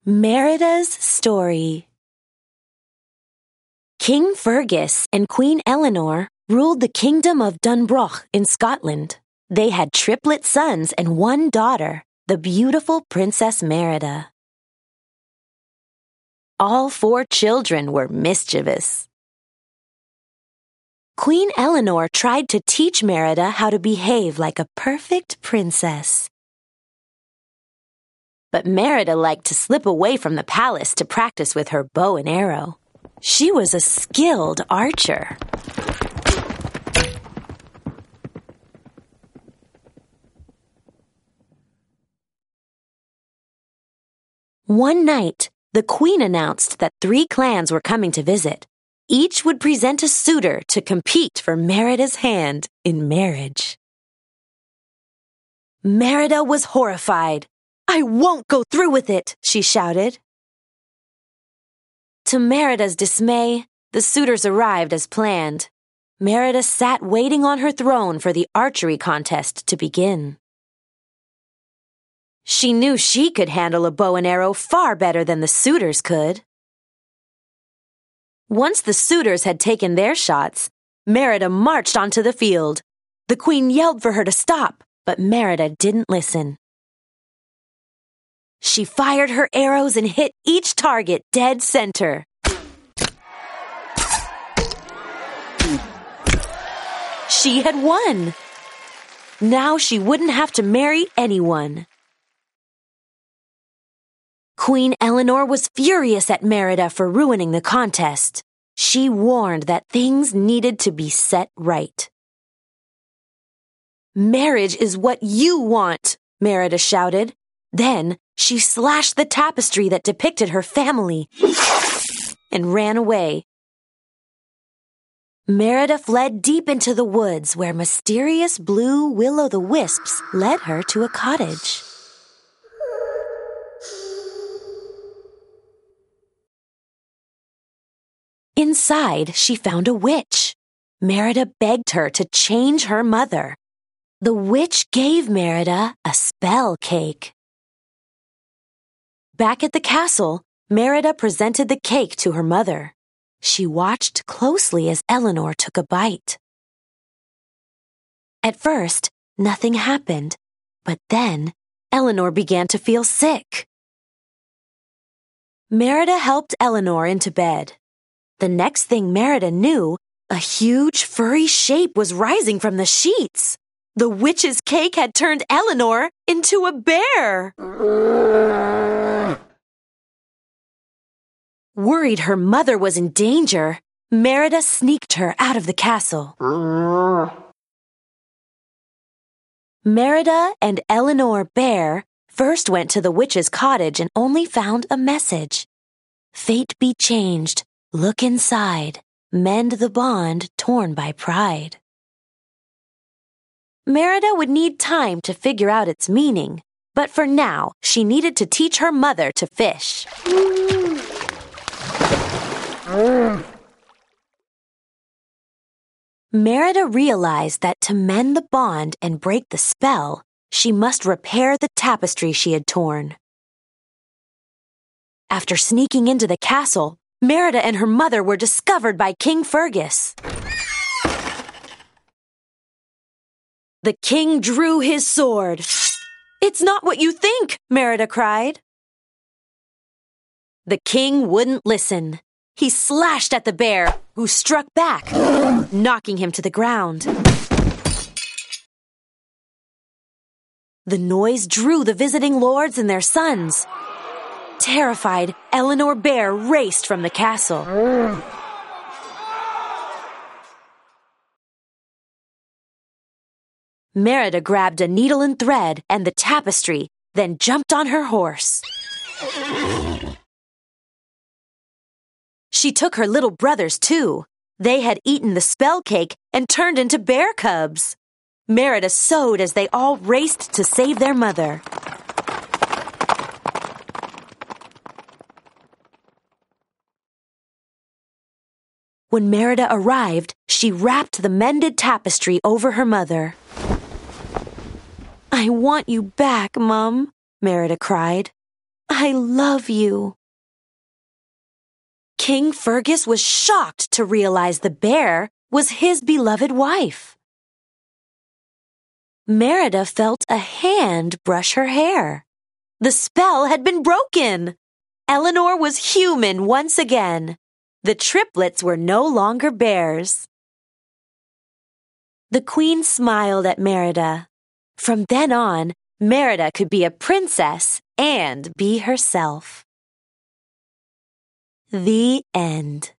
Merida's story. King Fergus and Queen Eleanor ruled the kingdom of Dunbroch in Scotland. They had triplet sons and one daughter, the beautiful Princess Merida. All 4 children were mischievous. Queen Eleanor tried to teach Merida how to behave like a perfect princess. But Merida liked to slip away from the palace to practice with her bow and arrow. She was a skilled archer. One night, the queen announced that 3 clans were coming to visit. Each would present a suitor to compete for Merida's hand in marriage. Merida was horrified. "I won't go through with it," she shouted. To Merida's dismay, the suitors arrived as planned. Merida sat waiting on her throne for the archery contest to begin. She knew she could handle a bow and arrow far better than the suitors could. Once the suitors had taken their shots, Merida marched onto the field. The queen yelled for her to stop, but Merida didn't listen. She fired her arrows and hit each target dead center. She had won. Now she wouldn't have to marry anyone. Queen Eleanor was furious at Merida for ruining the contest. She warned that things needed to be set right. "Marriage is what you want," Merida shouted. Then she slashed the tapestry that depicted her family and ran away. Merida fled deep into the woods where mysterious blue will-o'-the-wisps led her to a cottage. Inside, she found a witch. Merida begged her to change her mother. The witch gave Merida a spell cake. Back at the castle, Merida presented the cake to her mother. She watched closely as Eleanor took a bite. At first, nothing happened, but then Eleanor began to feel sick. Merida helped Eleanor into bed. The next thing Merida knew, a huge furry shape was rising from the sheets. The witch's cake had turned Eleanor into a bear. Worried her mother was in danger, Merida sneaked her out of the castle. Merida and Eleanor Bear first went to the witch's cottage and only found a message. "Fate be changed, look inside, mend the bond torn by pride." Merida would need time to figure out its meaning, but for now, she needed to teach her mother to fish. Merida realized that to mend the bond and break the spell, she must repair the tapestry she had torn. After sneaking into the castle, Merida and her mother were discovered by King Fergus. The king drew his sword. "It's not what you think," Merida cried. The king wouldn't listen. He slashed at the bear, who struck back, knocking him to the ground. The noise drew the visiting lords and their sons. Terrified, Eleanor Bear raced from the castle. Merida grabbed a needle and thread and the tapestry, then jumped on her horse. She took her little brothers, too. They had eaten the spell cake and turned into bear cubs. Merida sewed as they all raced to save their mother. When Merida arrived, she wrapped the mended tapestry over her mother. "I want you back, Mum," Merida cried. I love you." King Fergus was shocked to realize the bear was his beloved wife. Merida felt a hand brush her hair. The spell had been broken. Eleanor was human once again. The triplets were no longer bears. The queen smiled at Merida. From then on, Merida could be a princess and be herself. The end.